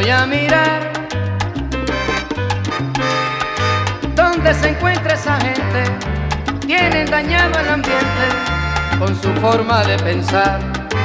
voy a mirar. Donde se encuentra esa gente, tienen dañado el ambiente con su forma de pensar.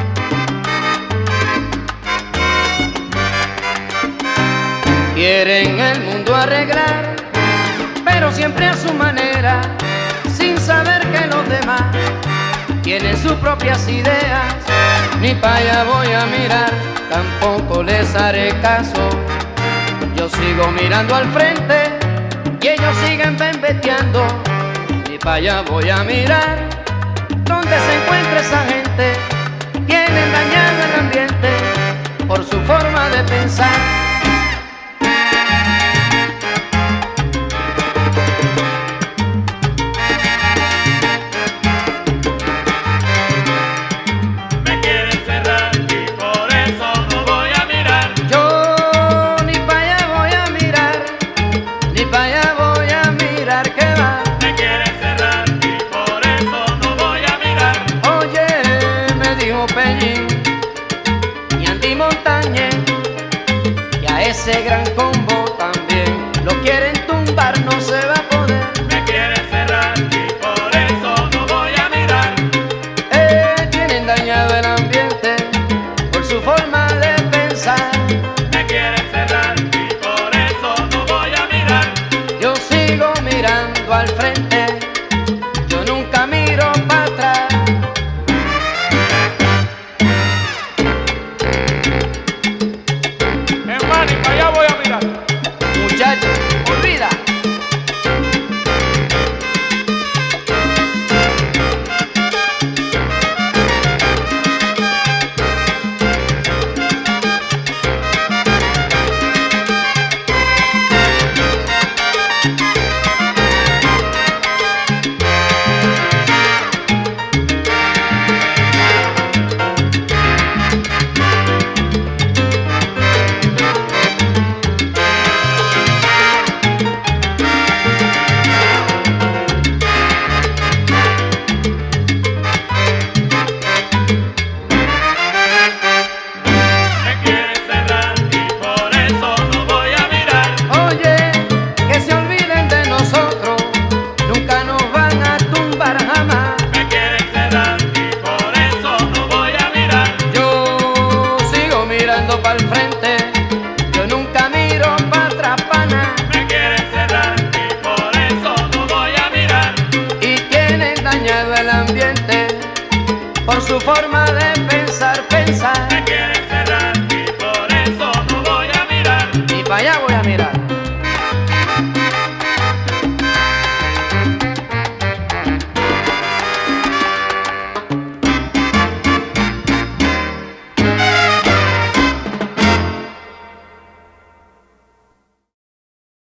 Quieren el mundo arreglar, pero siempre a su manera, sin saber que los demás tienen sus propias ideas. Ni para allá voy a mirar, tampoco les haré caso. Yo sigo mirando al frente y ellos siguen bembeteando. Ni para allá voy a mirar. Donde se encuentra esa gente, tienen dañado el ambiente por su forma de pensar. Ese gran combo también lo quieren tumbar, no se va a poder. Me quieren cerrar y por eso no voy a mirar. Tienen dañado el ambiente por su forma de pensar. Me quieren cerrar y por eso no voy a mirar. Yo sigo mirando al frente, yo nunca miro para atrás. Ni para allá voy a mirar. Muchachos, olvida. Para el frente, yo nunca miro para atrás, pana. Me quieren cerrar y por eso no voy a mirar. Y tienen dañado el ambiente por su forma de pensar. Me quieren cerrar y por eso no voy a mirar. Ni para allá voy a mirar.